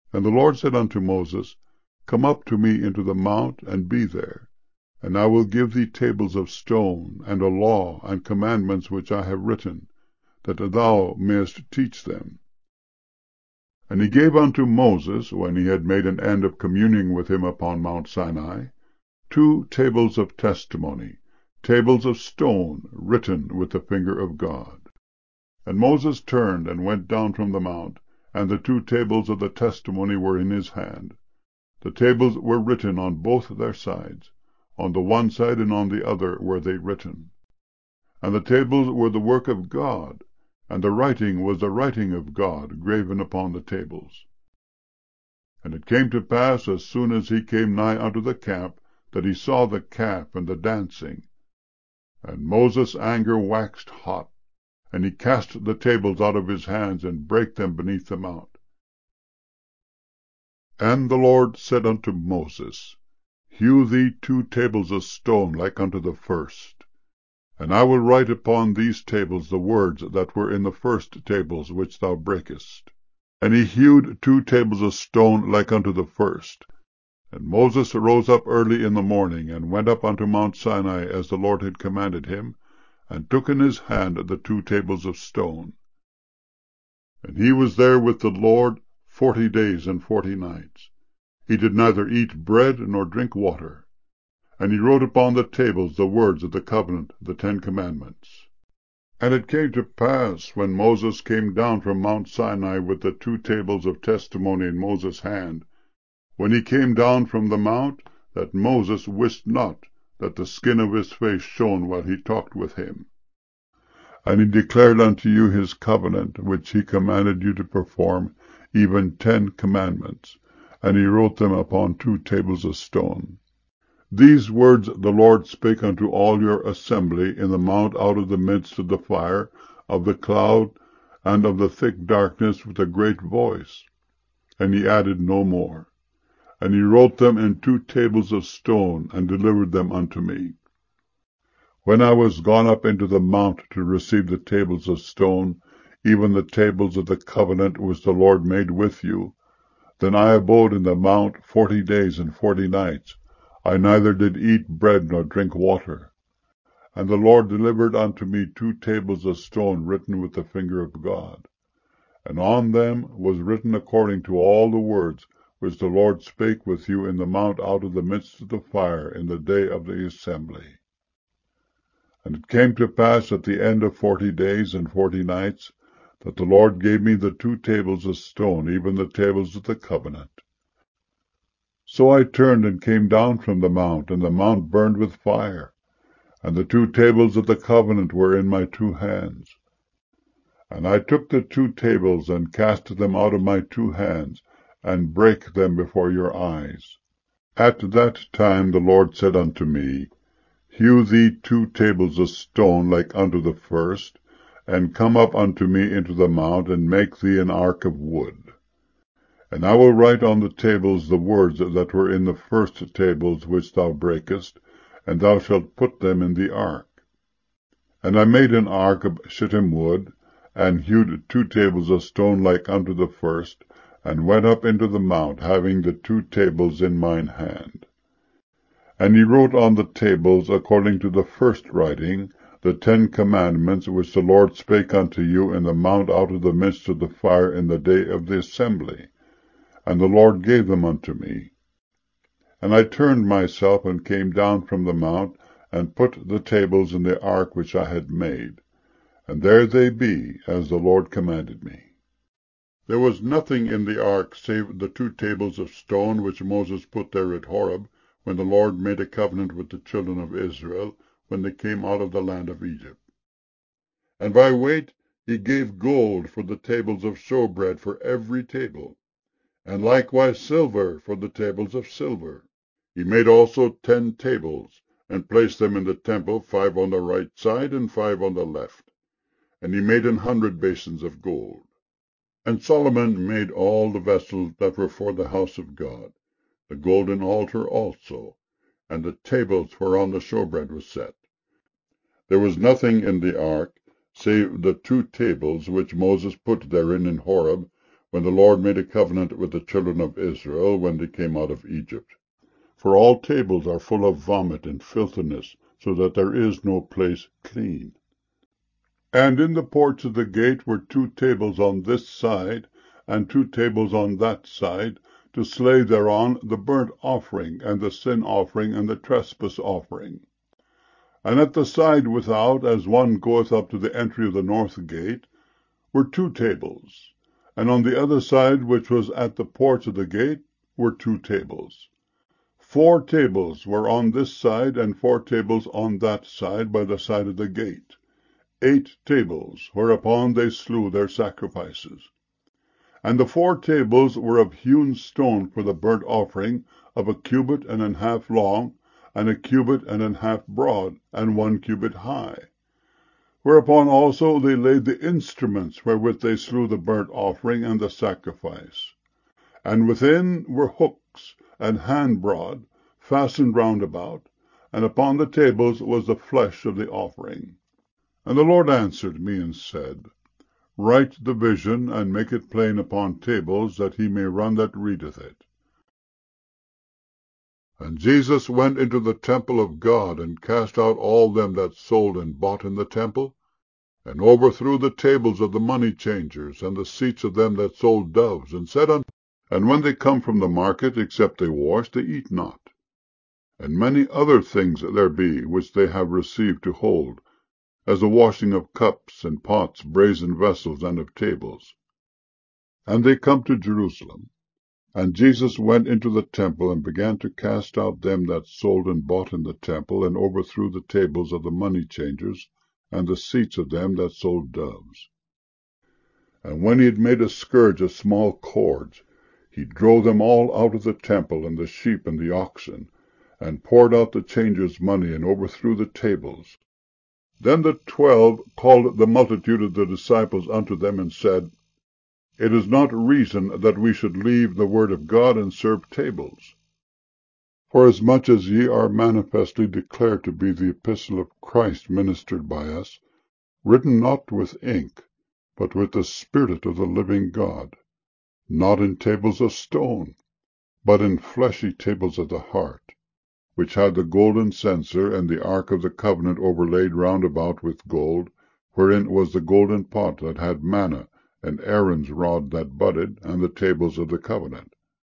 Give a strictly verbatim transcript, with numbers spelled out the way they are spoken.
And the Lord said unto Moses, Come up to me into the mount, and be there. And I will give thee tables of stone, and a law, and commandments which I have written, that thou mayest teach them. And he gave unto Moses, when he had made an end of communing with him upon Mount Sinai, two tables of testimony, tables of stone, written with the finger of God. And Moses turned and went down from the mount, and the two tables of the testimony were in his hand. The tables were written on both their sides, on the one side and on the other were they written. And the tables were the work of God, and the writing was the writing of God graven upon the tables. And it came to pass, as soon as he came nigh unto the camp, that he saw the calf and the dancing. And Moses' anger waxed hot, and he cast the tables out of his hands, and brake them beneath the mount. And the Lord said unto Moses, Hew thee two tables of stone like unto the first. And I will write upon these tables the words that were in the first tables which thou brakest. And he hewed two tables of stone like unto the first. And Moses arose up early in the morning, and went up unto Mount Sinai, as the Lord had commanded him, and took in his hand the two tables of stone. And he was there with the Lord forty days and forty nights. He did neither eat bread nor drink water. And he wrote upon the tables the words of the covenant, the Ten Commandments. And it came to pass, when Moses came down from Mount Sinai with the two tables of testimony in Moses' hand, when he came down from the mount, that Moses wist not that the skin of his face shone while he talked with him. And he declared unto you his covenant, which he commanded you to perform, even ten commandments, and he wrote them upon two tables of stone. These words the Lord spake unto all your assembly in the mount out of the midst of the fire, of the cloud, and of the thick darkness, with a great voice. And he added no more. And he wrote them in two tables of stone, and delivered them unto me. When I was gone up into the mount to receive the tables of stone, even the tables of the covenant which the Lord made with you, then I abode in the mount forty days and forty nights. I neither did eat bread nor drink water. And the Lord delivered unto me two tables of stone written with the finger of God. And on them was written according to all the words which the Lord spake with you in the mount out of the midst of the fire in the day of the assembly. And it came to pass at the end of forty days and forty nights, that the Lord gave me the two tables of stone, even the tables of the covenant. So I turned and came down from the mount, and the mount burned with fire, and the two tables of the covenant were in my two hands. And I took the two tables, and cast them out of my two hands, and brake them before your eyes. At that time the Lord said unto me, Hew thee two tables of stone like unto the first, and come up unto me into the mount, and make thee an ark of wood. And I will write on the tables the words that were in the first tables which thou brakest, and thou shalt put them in the ark. And I made an ark of shittim wood, and hewed two tables of stone like unto the first, and went up into the mount, having the two tables in mine hand. And he wrote on the tables, according to the first writing, the Ten Commandments which the Lord spake unto you in the mount out of the midst of the fire in the day of the assembly. And the Lord gave them unto me. And I turned myself, and came down from the mount, and put the tables in the ark which I had made. And there they be, as the Lord commanded me. There was nothing in the ark save the two tables of stone which Moses put there at Horeb, when the Lord made a covenant with the children of Israel, when they came out of the land of Egypt. And by weight he gave gold for the tables of showbread for every table, and likewise silver for the tables of silver. He made also ten tables, and placed them in the temple, five on the right side, and five on the left. And he made an hundred basins of gold. And Solomon made all the vessels that were for the house of God, the golden altar also, and the tables whereon the showbread was set. There was nothing in the ark, save the two tables which Moses put therein in Horeb, when the Lord made a covenant with the children of Israel when they came out of Egypt. For all tables are full of vomit and filthiness, so that there is no place clean. And in the porch of the gate were two tables on this side, and two tables on that side, to slay thereon the burnt offering, and the sin offering, and the trespass offering. And at the side without, as one goeth up to the entry of the north gate, were two tables. And on the other side, which was at the porch of the gate, were two tables. Four tables were on this side, and four tables on that side, by the side of the gate. Eight tables, whereupon they slew their sacrifices. And the four tables were of hewn stone for the burnt offering, of a cubit and an half long, and a cubit and an half broad, and one cubit high. Whereupon also they laid the instruments wherewith they slew the burnt offering and the sacrifice. And within were hooks and hand broad, fastened round about, and upon the tables was the flesh of the offering. And the Lord answered me and said, Write the vision, and make it plain upon tables, that he may run that readeth it. And Jesus went into the temple of God, and cast out all them that sold and bought in the temple, and overthrew the tables of the money changers, and the seats of them that sold doves, and said unto them, And when they come from the market, except they wash, they eat not. And many other things there be, which they have received to hold, as the washing of cups, and pots, brazen vessels, and of tables. And they come to Jerusalem. And Jesus went into the temple, and began to cast out them that sold and bought in the temple, and overthrew the tables of the money changers, and the seats of them that sold doves. And when he had made a scourge of small cords, he drove them all out of the temple, and the sheep and the oxen, and poured out the changers' money, and overthrew the tables. Then the twelve called the multitude of the disciples unto them, and said, It is not reason that we should leave the word of God, and serve tables. Forasmuch as ye are manifestly declared to be the epistle of Christ ministered by us, written not with ink, but with the Spirit of the living God, not in tables of stone, but in fleshy tables of the heart, which had the golden censer, and the ark of the covenant overlaid round about with gold, wherein was the golden pot that had manna, and Aaron's rod that budded, and the tables of the covenant.